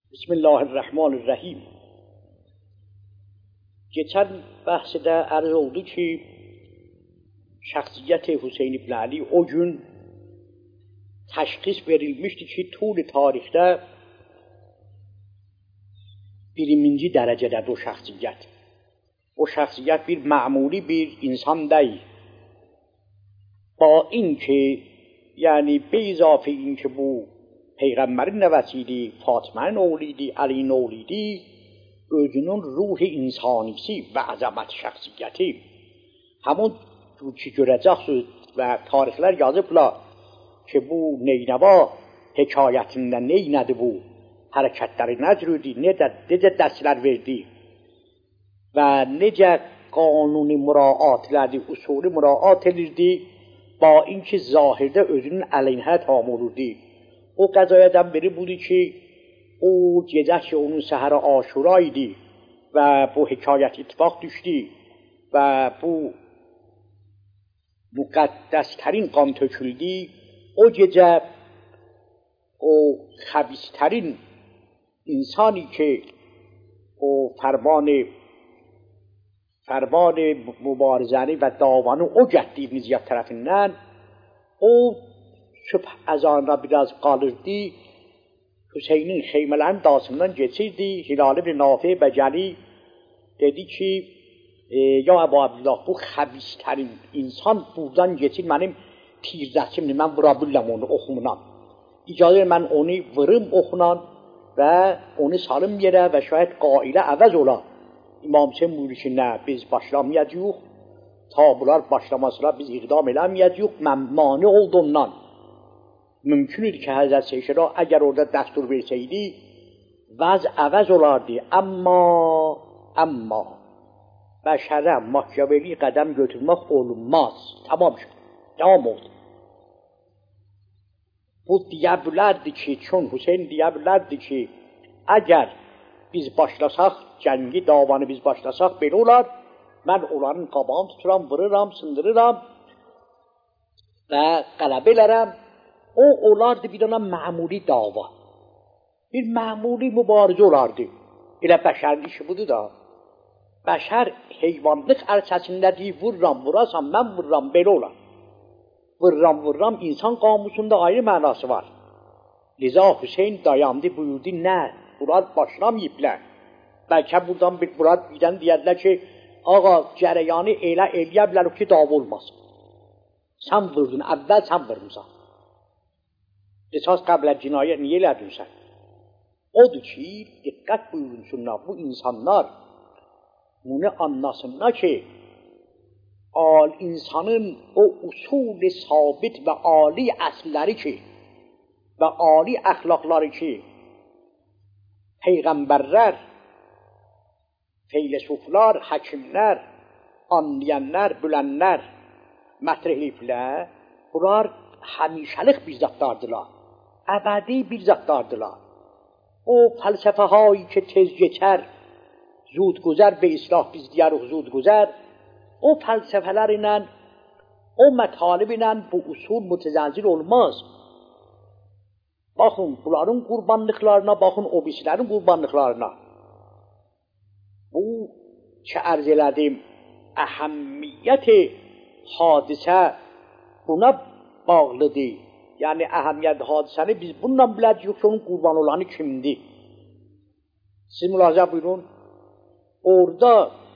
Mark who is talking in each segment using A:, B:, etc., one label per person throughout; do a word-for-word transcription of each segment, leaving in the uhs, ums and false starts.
A: بسم الله الرحمن الرحیم. Geçen bahsede arz oldu ki şahsiyet Hüseyin İbn Ali o gün teşhis verilmişti ki tüm tarihte birinci derecede bu şahsiyet. O şahsiyet bir mamuli bir insan değil. Ba in ki yani be izafe in ki bu Peygamberin nəvəsiydi, Fatimənin oğluydu, Ali'nin oğluydu, özünün ruhi insanisi və əzəmət şəxsiyyəti. Həmin ki, görəcəksiniz və tarixlər yazıblar ki, bu Neynəva hekayətində neynədi bu, hərəkətləri necə necə, necə dərslər verdi və necə qanuni müraatlərdi, usulü müraat edirdi, ba in ki, zahirdə özünün əleyhinə tam olurdu. O qəzayədən biri budur ki, o gecə ki, onun səhərə Aşura idi və bu hekayət ittifaq düşdü və bu müqəddəstərin qan töküldü. O gecə o xəbistərin insani ki, o fərmanı fərmanı mübarizəni və davanı o gətdi İbn Ziyad tərəfindən, o sübh əzanına biraz qalırdı, Hüseynin xeymələrin dasından geçirdi. Hilal ibn Nafi Bəcəli dedi ki, e, ya Əbu Abdullah, bu xəbistərin insan buradan geçir, mənim tirzəçimdir, mən vura biləm onu oxumunan. İcazə mən onu vırım oxunan və onu salım yerə və şayət qailə əvəz ola. İmam Hüseyin buyurur ki, nə, biz başlamayacaq, ta bunlar başlamasılar biz iqdam eləməyəcək, mən mani oldu ondan. Mümkündür ki, Həzrət Şeyşəra əgər orada dəstur versəydi, vəz əvəz olardı. Amma, amma, bəşərə Machiavelli qədəm götürmək olunmaz. Tamam şud, devam oldu. Bu deyə bilərdi ki, çün Hüseyin deyə bilərdi ki, əgər biz başlasaq, cəngi davanı biz başlasaq, belə olar, mən onların qabağını tuturam, vırıram, sındırıram və qələbə elərəm. O olardı bir dana məmuli dava. Bir məmuli mübarizə olardı. Elə bəşərin işi budur da. Bəşər heyvanlıq ərçəsində deyir, vurram, vurasam, mən vurram, belə olar. Vurram, vurram, insan qamusunda ayrı mənası var. Liza Hüseyin dayandı, buyurdu, nə? Bunlar başlamayıblər. Bəlkə buradan bir burad birdən deyədilər ki, ağa, cərəyanı elə eləyə bilər ki, dava olmasın. Sən vurdun, əvvəl sən vurmuşsan. Esas qəblə cinayə niyə elədin sən? Odur ki, diqqət buyurunsunlar, bu insanlar bunu anlasınlar ki, al insanın o usul-i sabit və ali əsləri ki, və ali əxlaqları ki, peyğəmbərlər, feylesuflar, həkimlər, anlayanlar, bilənlər mətrəh ediblər, bunlar həmişəlik bir zatlardılar. Əbədi bir zatlardılar. O fəlsəfə hایی ki tez geçər, zud güzər be islah biz diyarıq zud güzər, o fəlsəfələr ilə, o mətalib ilə bu usul mütəzəlzil olmaz. Baxın, bunların qurbanlıqlarına, baxın, o birisilərin qurbanlıqlarına. Bu ki ərz elədim, əhəmmiyyət hadisə buna bağlıdır. Yəni, əhəmiyyət hadisəni biz bununla biləcək, yoxsa onun qurban olanı kimdir? Siz mülahizə buyurun. Orada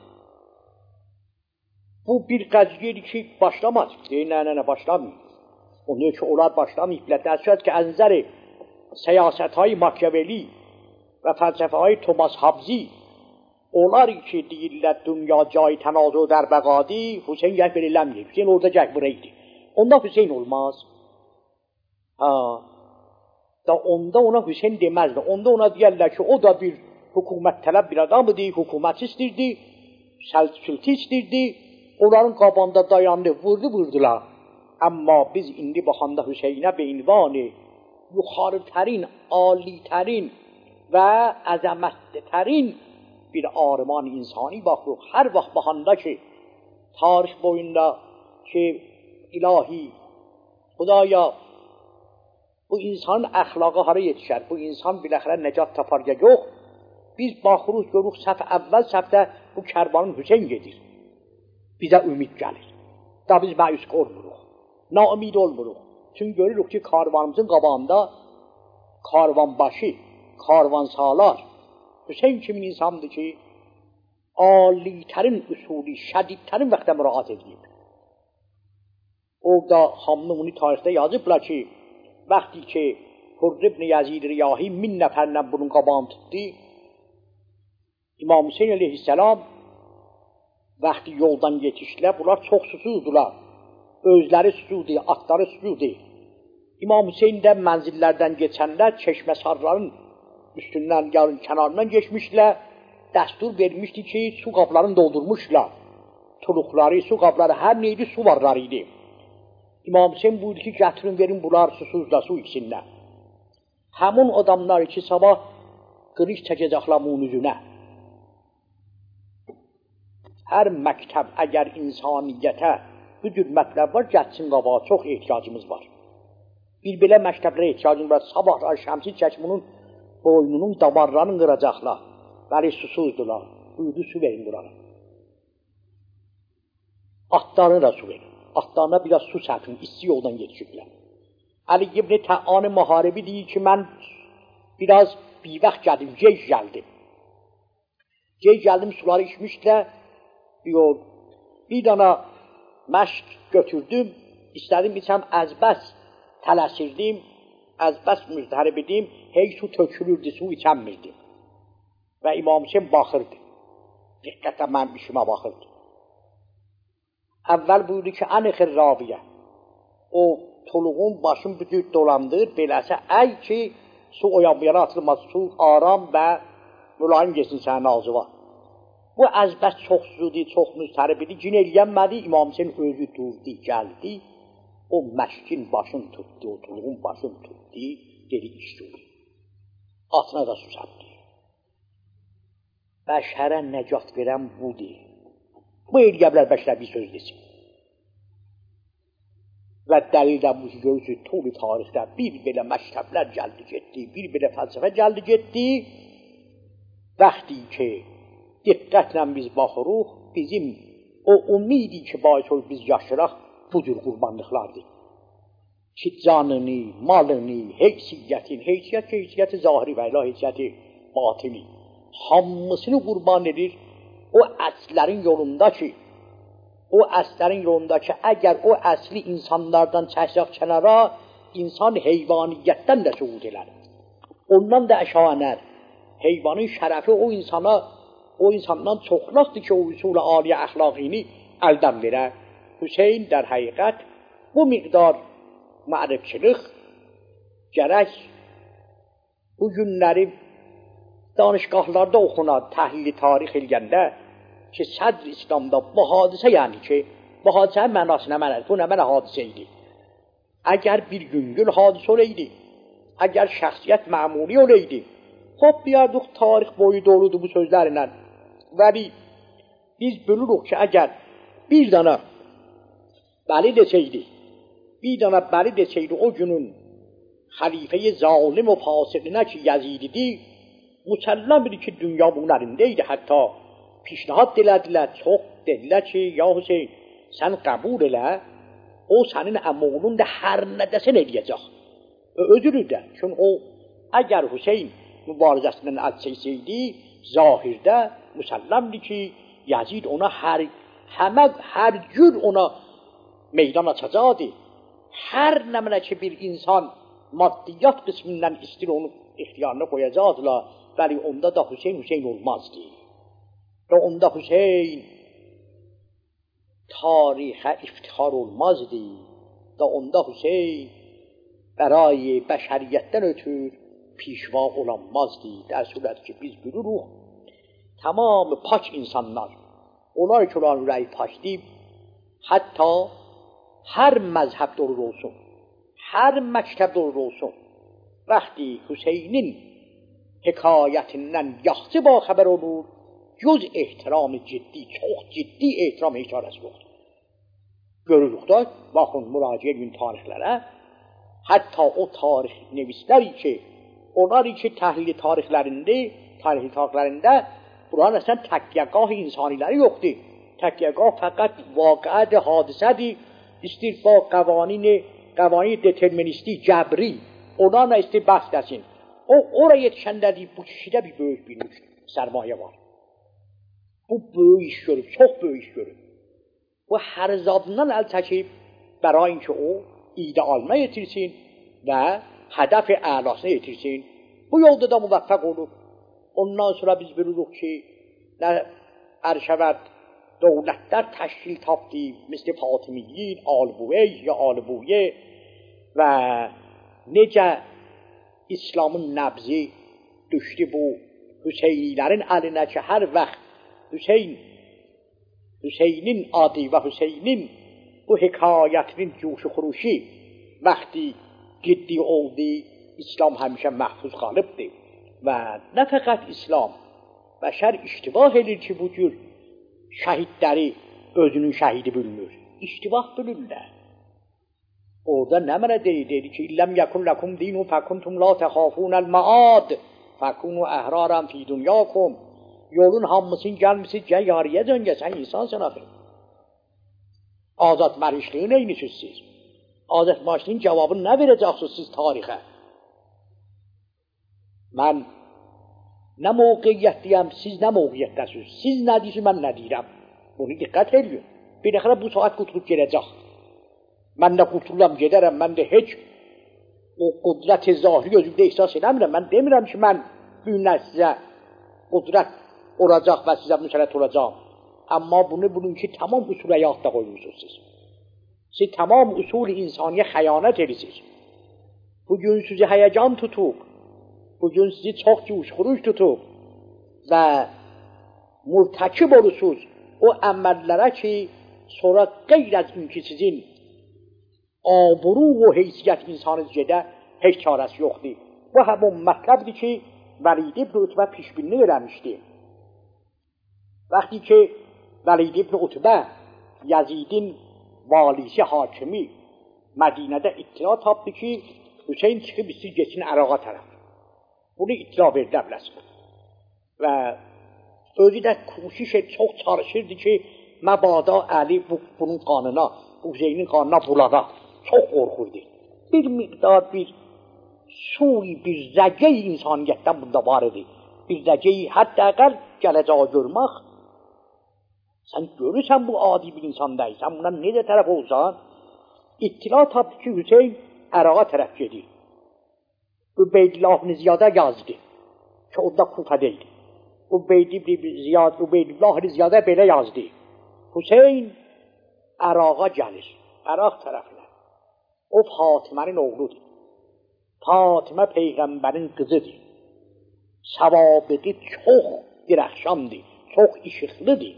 A: bu bir qəziyyədir ki, başlamaz. Deyir, nə, nə, nə, başlamayın. Onun ki, onlar başlamayıblər. Dərsət ki, ənzəri siyasət-های Machiavelli və fəlsəfə-های Thomas Hobbes, onlar ki, deyirlər, dünya cayı tənazü در bəqadi, Hüseyin gəl belə eləməyir. Hüseyin orada gəl buraydı. Onda Hüseyin olmaz. Ha, da onda ona Hüseyin deməzdi. Onda ona deyərlər ki, o da bir hükümət tələb bir adamıdır, hükümət istirdi, sültü istirdi, onların qabanda dayandı, vurdu, vurdular. Amma biz indi baxanda Hüseyinə be ünvanı yuxarıtərin, alitərin və əzəmətlərin bir arman insani baxırıq. Hər vaxt baxanda ki, tarix boyunda ki, ilahi, Xudaya, bu insanın əxlağı hara yetişər, bu insan biləxərə nəcat tapar ya yox. Biz baxırıq, görürük, səhv əvvəl səhvdə bu kərvanın Hüseyin gedir. Bizə ümid gəlir. Da biz məyus olmuruq, naümid olmuruq. Çünki görürük ki, karvanımızın qabağında karvanbaşı, karvansalar, Hüseyin kimin insandır ki, alitərin üsuli, şədidtərin vaxtda müraat edilib. Orada Hamnuni tarixdə yazıblar ki, vaxtı ki, Hurr ibn Yazid Riyahi min nəfərlə bunun qabağını tutdu, İmam Hüseyin aleyhisselam vaxtı yoldan yetişdilər, bunlar çox susuzdular. Özləri susuzdu, atları susuzdu. İmam Hüseyin də mənzillərdən geçənlər çeşməsarların üstündən, yarın kənarından geçmişlər, dəstur vermişdi ki, su qablarını doldurmuşlar. Tuluqları, su qabları, hər neydi su varlar idi. İmam Hüseyin buyurdu ki, gətirin verin bunlar susuzda su içsinlər. Həmin adamlar ki, sabah qırış çəkəcəklər bunun üzünə. Hər məktəb əgər insaniyyətə bu cür mətləb var, gəlsin qabağa, çox ehtiyacımız var. Bir belə məktəblərə ehtiyacımız var. Sabahlar şəmsi çəkmunun boynunun damarlarını qıracaqlar. Bəli, susuzdular. Buyurdu, su verin qırana. Atlarını da su verin. Atlarına biraz su səpin, isti yoldan yetişiblər. Əli ibn Təan Muharibi deyir ki, mən biraz bir vaxt gəldim, gec gəldim. Gec gəldim, suları içmişlər. Diyor, bir dana məşq götürdüm, istədim içəm, əzbəs tələsirdim, əzbəs müzdərib edim, hey su tökülürdü, su içəmmirdim. Və İmam Hüseyin baxırdı, diqqətlə mənim işimə baxırdı. Əvvəl buyurdu ki, ən-ixir raviyə, o tuluğun başını büdür dolandır, beləsə əy ki, su oyanmayana atılmaz, su aram və mülayim geçsin sənin ağzıva. Bu əzbəs çox suzudur, çox müstərib idi, cin eləyənmədi, İmam Hüseyin özü durdu, gəldi, o məşkin başını tutdu, o tuluğun başını tutdu, dedi işdir. Atına da su səpdi. Bəşərə nəcat verən budur. Bu eləyə bilər bəşərə bir söz desin. Və dəlildən bu ki, görürsünüz, tuli tarixdə bir belə məktəblər gəldi getdi, bir belə fəlsəfə gəldi getdi, vaxtı ki, diqqətlə biz baxırıq, bizim o umidi ki, baş olur biz yaşıraq, bu cür qurbanlıqlardır. Ki, canını, malını, heysiyyətin, heysiyyət ki, heysiyyəti zahiri və ilə heysiyyəti batini, hamısını qurban edir, o əslərin yolunda ki, o əslərin yolunda ki, əgər o əsli insanlardan çəksək kənara, insan heyvaniyyətdən də suud elər. Ondan da əşanər. Heyvanın şərəfi o insana, o insandan çoxlaqdır ki, o usul-i aliyə əxlaqini əldən verər. Hüseyin der həqiqət bu miqdar mərifçilik gərək bu günləri danışqahlarda oxunan təhlili tarix elgəndə ki, sədr İslamda bu hadisə yəni ki, bu hadisənin mənası nə mənədir? Bu nə mənə hadisə idi? Əgər bir güngül hadisə olaydı, əgər şəxsiyyət məmuli olaydı, hop biyardıq tarix boyu doludur bu sözlərlə. Vəli biz bölürük ki, əgər bir dana bəli desəydi, bir dana bəli desəydi o günün xəlifəyi zalim o fasiqinə ki, Yəzididir, müsəlləmdir ki, dünya bunun əlindəydi, hətta pişnahad dilədilər, çox dedilər ki, ya Hüseyin, sən qəbul elə, o sənin əmoğlun da hər nə desən eləyəcək. Özürü də, çünki o, əgər Hüseyin mübarizəsindən əl çəksəydi, zahirdə müsəlləmdir ki, Yazid ona hər, həmə, hər cür ona meydan açacaqdı. Hər nəmənə ki, bir insan maddiyyat qismindən istir onu ixtiyarına qoyacaqdılar, bəli, onda da Hüseyin Hüseyin olmazdı. Və onda Hüseyin tarixə iftihar olmazdı. Da onda Hüseyin bərayı bəşəriyyətdən ötür pişva olanmazdı. Der surət ki, biz bilirik, tamamı pak insanlar, onlar ki, olan ürəyi pakdir, hətta hər məzhəb olur olsun, hər məktəb olur olsun, vaxtı Hüseynin hekayətindən yaxşı ba xəbər olur, yüz ehtiramı ciddi, çox ciddi ehtiram hekayəsi yoxdur. Görürük da, baxın, müraciə edin tarixlərə, Hatta o tarih nefisler ki, onlar için təhlil tarixlərində, tarih tarixlərində buranın əslən təkkiyəgah insaniləri yoxdur. Təkkiyəgah fəqət vaqiədir, hadisədir. İstir ba qavanin, qavanin deterministi, cəbri, onlarla istir bəhs etsin. O, oraya yetişəndədir, bu kişidə bir böyük bir sərmayə var. Bu böyük iş görüb, çox böyük iş görüb. Bu hər zadından əl çəkib, bəra inki o idealına yetirsin və hədəf-i əlasına yetirsin. Bu yolda da müvəffəq olub. Ondan sonra biz bilirik ki, nə ərşəvət dövlətlər təşkil tapdı, misli Fatimiyyin, Al-Buyey ya Al-Buye və necə İslamın nəbzi düşdü bu Hüseynilərin əlinə ki, hər vaxt Hüseyn, Hüseynin adı və Hüseynin bu hekayətinin cuşu xuruşi vaxtı ciddi oldu, İslam həmişə məhfuz qalıbdır. Və nə fəqət İslam, bəşər iştibah edir ki, bu cür şəhidləri özünün şəhidi bilmir. İştibah bilirlər. Orada nə mənə deyir? Dedi ki, İlləm yəkun ləkum dinun fəkuntum la təxafunəl məad fəkunu əhraran fi dünyakum. Yolun hamısın gəlmişsin, gəl yarıya döngə, sən insansın axı. Azad mərişliyi neymişsiniz siz? Azad mərişliyin cavabını nə verəcəksiniz siz tarixə? Mən nə mövqiyyətdiyəm, siz nə mövqiyyətdəsiniz? Siz nə deyirsiniz, mən nə deyirəm? Bunu diqqət edin. Bir dəxələ bu saat qutulub gələcək. Mən də qurtulam, gedərəm, mən də heç o qudrət-i zahiri özümdə ehsas edəmirəm. Mən demirəm ki, mən günlər sizə qudrət olacaq və sizə müsələt olacaq. Amma bunu bunun ki, tamam usul həyatda qoymuşsunuz siz. Siz tamam usul-i insaniyə xəyanət edirsiniz. Bugün sizi həyəcan tutub, bugün sizi çox cuşxuruş tutub və mürtəkib olursunuz o əməllərə ki, sonra qeyr az ki, sizin aburu və heysiyyət insanız gedə heç çarəsi yoxdur. Bu həmin mətləbdir ki, Vəlid ibn Utbə pişbinni verəmişdi. Vaxtı ki, Vəlid ibn Utbə Yazidin valisi hakimi Mədinədə ittila tapdı ki, Hüseyin çıxıb istəyir geçsin Əraqa tərəf. Bunu ittila verdi əvləsin. Və özü də kuşiş et, çox çalışırdı ki, məbada Əli bu, bunun qanına, bu Hüseynin qanına bulada. Çox qorxurdu. Bir miqdar bir suy, bir zəgəy insaniyyətdən bunda var idi. Bir zəgəy hətta əqəl gələcəyə görmək. Sən görürsən bu adi bir insan deyil. Sən buna necə tərəf olsan, ittila tapdı ki, Hüseyin Əraqa tərəf gedir. Übeydillah ibn Ziyadə yazdı ki, o da Kufədəydi. Übeydillah ibn Ziyadə belə yazdı. Hüseyin Əraqa gəlir, Əraq tərəfinə. O Fatimənin oğludur. Fatimə Peyğəmbərin qızıdır. Səvabiqi çox dirəxşandır, çox işıqlıdır.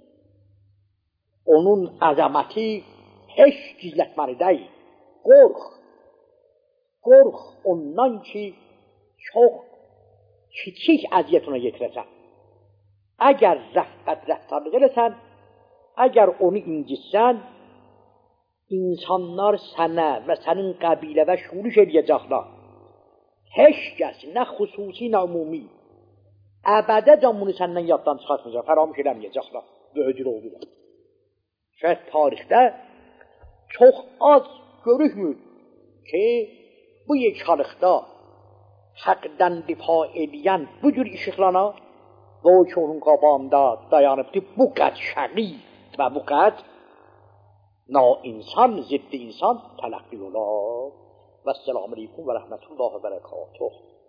A: Onun əzəməti heç gizlətməli deyil. Qorx. Qorx ondan ki, çox kiçik əziyyət ona yetirəsən. Əgər rəfqət rəftarlıq eləsən, əgər onu incitsən, insanlar sənə və sənin qəbiləvə şuruş edəcəklər. Heç kəs, nə xüsusi, nə ümumi, əbədəcən bunu səndən yaddan çıxartmayacaq, fəramış eləməyəcəklər və öcür oldular. Şəhət tarixdə çox az görükmür ki, bu yekhalıqda həqdən difa edən bu cür işıqlana və o ki, onun qabağında dayanıbdır bu qəd şəqi və bu qəd na-insan, ziddi insan tələqqi olar. Və s-selamu aleykum və rəhmətullah və bərəkatuh.